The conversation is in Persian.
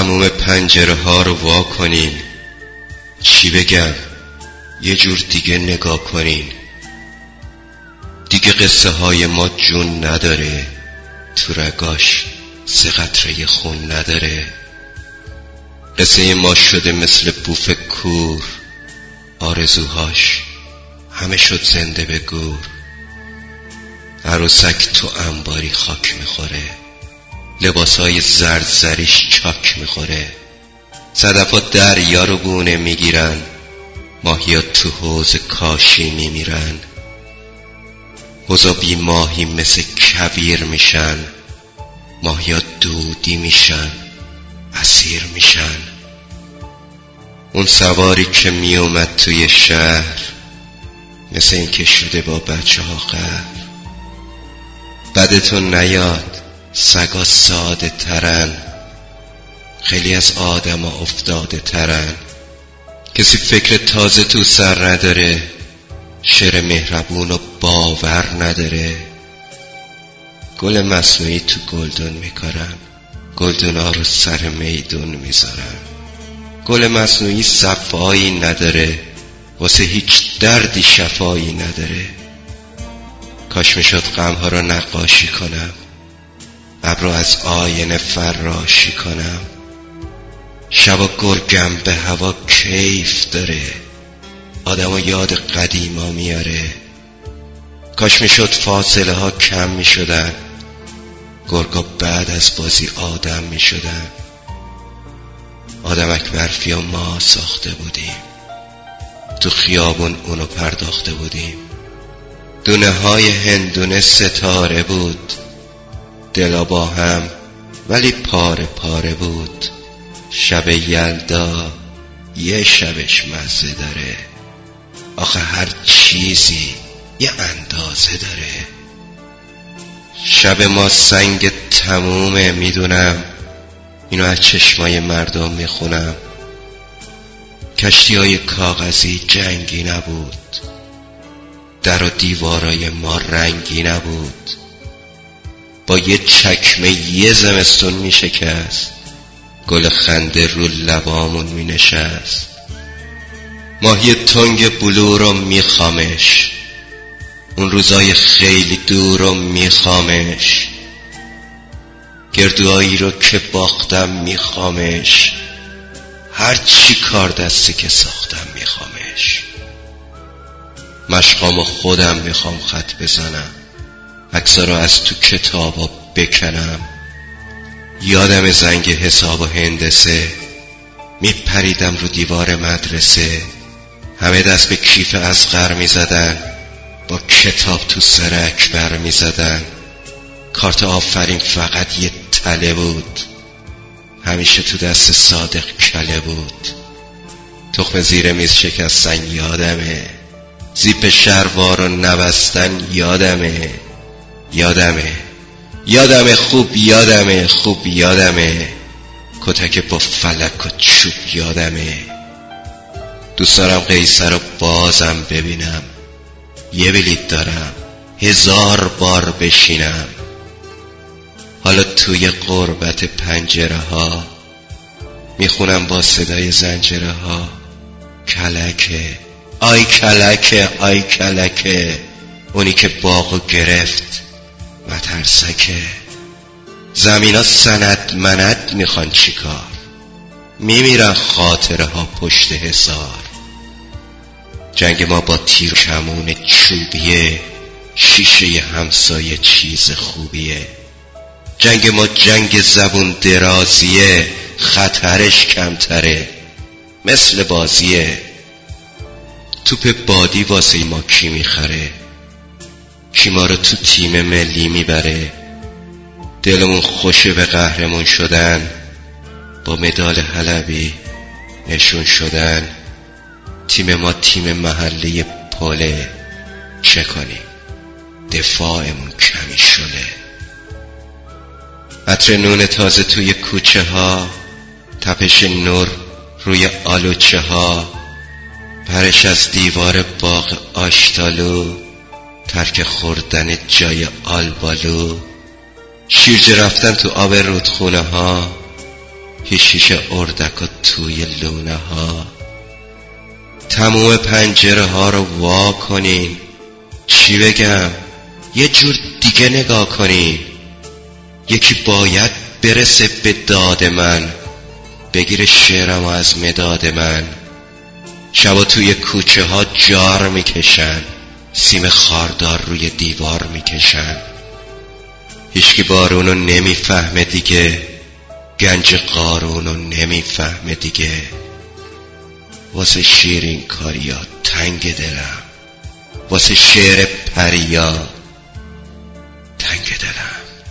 تموم پنجره ها رو وا کنین. چی بگم؟ یه جور دیگه نگاه کنین. دیگه قصه های ما جون نداره، تو رگاش 3 قطره خون نداره. قصه ما شده مثل بوف کور، آرزوهاش همه شد زنده به گور. عروسک تو انباری خاک میخوره، لباسای زرد زریش چاک میخوره. صدفا دریا رو گونه میگیرن، ماهیا تو حوض کاشی میمیرن. حوضا بی ماهی مثل کویر میشن، ماهیا دودی میشن، اسیر میشن. اون سواری که میومد توی شهر، مثل این که شده با بچه ها قهر. بدتون نیاد، سگا ساده ترن، خیلی از آدم ها افتاده ترن. کسی فکر تازه تو سر نداره، شعر مهربون و باور نداره. گل مصنوعی تو گلدون میکارن، گلدونا رو سر میدون میذارن. گل مصنوعی صفایی نداره، واسه هیچ دردی شفایی نداره. کاش میشد غمها رو نقاشی کنم، ابرو از آینه فراشی کنم. شبا گرگم به هوا کیف داره، آدمو یاد قدیما میاره. کاش میشد فاصله ها کم میشدن، گرگا بعد از بازی آدم میشدن. آدمک برفی و ما ساخته بودیم، تو خیابون اونو پرداخته بودیم. دونه های هندونه ستاره بود، دلا با هم ولی پاره پاره بود. شب یلدا یه شبش مزه داره، آخه هر چیزی یه اندازه داره. شب ما سنگ تمومه میدونم، اینو از چشمای مردم میخونم. کشتی های کاغذی جنگی نبود، در و دیوارای ما رنگی نبود. با یه چکمه یه زمستون میشکست، گل خنده رو لبامون مینشست. ماهی تنگ بلو رو میخوامش، اون روزای خیلی دور رو میخوامش. گردوهایی رو که باختم میخوامش، هر چی کار دستی که ساختم میخوامش. مشقامو خودم میخوام خط بزنم، عکسا رو از تو کتابا بکنم. یادم زنگ حساب و هندسه، میپریدم رو دیوار مدرسه. همه دست به کیف اصغر میزدن، با کتاب تو سر اکبر میزدن. کارت آفرین فقط یه تله بود، همیشه تو دست صادق کله بود. تخم زیر میز شکستن یادمه، زیپ شلوار رو نبستن یادمه. یادمه خوب یادمه، کتک با فلک و چوب یادمه. دوست دارم قیصر رو بازم ببینم، یه بلیط دارم 1000 بار بشینم. حالا توی غربت پنجره ها، میخونم با صدای زنجره ها. کلکه آی کلکه آی کلکه، اونی که باغو گرفت مترسکه. زمینا سند مند میخوان چیکار، میمیرن خاطره ها پشت حصار. جنگ ما با تیر کمون چوبیه، شیشه همسایه چیز خوبیه. جنگ ما جنگ زبون درازیه، خطرش کمتره مثل بازیه. توپ بادی واسه ما کی میخره، کی ما رو تو تیم ملی میبره. دلمون خوشه به قهرمون شدن، با مدال حلبی نشون شدن. تیم ما تیم محله پله، چه کنیم دفاعمون کمی شله. عطر نون تازه توی کوچه ها، تپش نور روی آلوچه ها. پرش از دیوار باغ آشتالو، ترک خوردن جای آلبالو. شیرجه رفتن تو آب رودخونه ها، یه شیشه اردک و توی لونه ها. تموم پنجره ها رو وا کنین، چی بگم، یه جور دیگه نگاه کنین. یکی باید برسه به داد من، بگیره شعرم از مداد من. شبا توی کوچه ها جار میکشن، سیم خاردار روی دیوار میکشن. هیچکی بارونو نمیفهمه دیگه، گنج قارونو نمیفهمه دیگه. واسه شیرین کاریا تنگ دلم، واسه شعر پریا تنگ دلم.